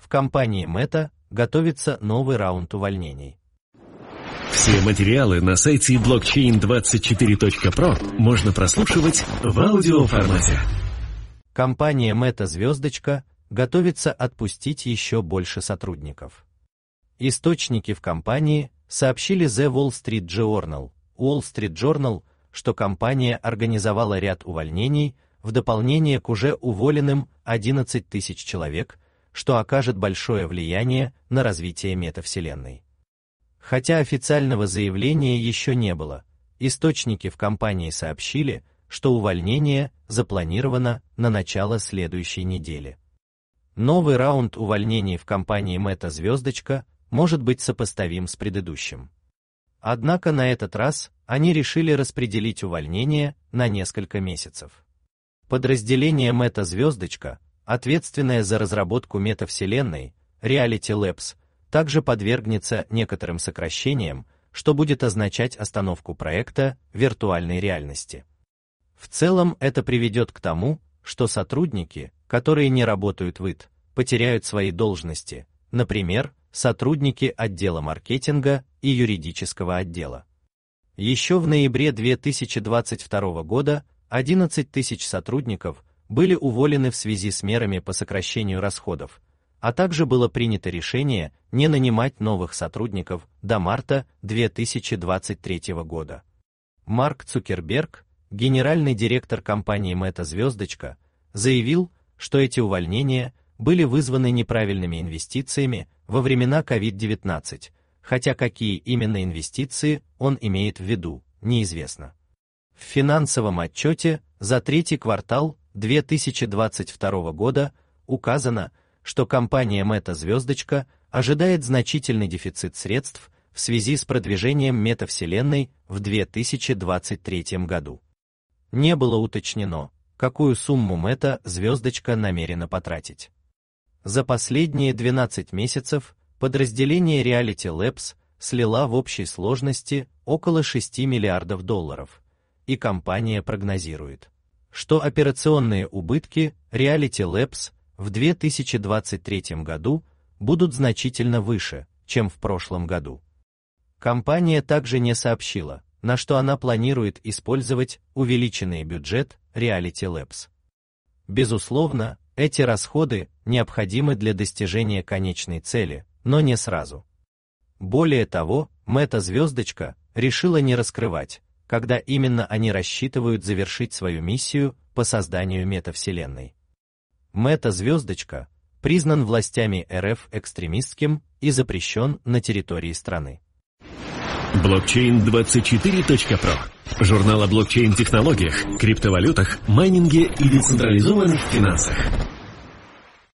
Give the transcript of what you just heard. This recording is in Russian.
В компании Meta готовится новый раунд увольнений. Все материалы на сайте blockchain24.pro можно прослушивать в аудиоформате. Компания Meta звездочка готовится отпустить еще больше сотрудников. Источники в компании сообщили The Wall Street Journal, что компания организовала ряд увольнений в дополнение к уже уволенным 11 тысяч человек, что окажет большое влияние на развитие метавселенной. Хотя официального заявления еще не было, источники в компании сообщили, что увольнение запланировано на начало следующей недели. Новый раунд увольнений в компании Meta звездочка может быть сопоставим с предыдущим. Однако на этот раз они решили распределить увольнения на несколько месяцев. Подразделение Meta звездочка, ответственное за разработку метавселенной, Reality Labs, также подвергнется некоторым сокращениям, что будет означать остановку проекта виртуальной реальности. В целом это приведет к тому, что сотрудники, которые не работают в IT, потеряют свои должности, например, сотрудники отдела маркетинга и юридического отдела. Еще в ноябре 2022 года 11 тысяч сотрудников были уволены в связи с мерами по сокращению расходов, а также было принято решение не нанимать новых сотрудников до марта 2023 года. Марк Цукерберг, генеральный директор компании Meta звездочка, заявил, что эти увольнения были вызваны неправильными инвестициями во времена COVID-19, хотя какие именно инвестиции он имеет в виду, неизвестно. В финансовом отчете за третий квартал 2022 года указано, что компания Meta звездочка ожидает значительный дефицит средств в связи с продвижением метавселенной в 2023 году. Не было уточнено, какую сумму Meta звездочка намерена потратить. За последние 12 месяцев подразделение Reality Labs слило в общей сложности около $6 миллиардов, и компания прогнозирует, что операционные убытки Reality Labs в 2023 году будут значительно выше, чем в прошлом году. Компания также не сообщила, на что она планирует использовать увеличенный бюджет Reality Labs. Безусловно, эти расходы необходимы для достижения конечной цели, но не сразу. Более того, Meta звездочка решила не раскрывать, когда именно они рассчитывают завершить свою миссию по созданию метавселенной. Meta звездочка признан властями РФ экстремистским и запрещен на территории страны. Blockchain24.pro. Журнал о блокчейн-технологиях, криптовалютах, майнинге и децентрализованных финансах.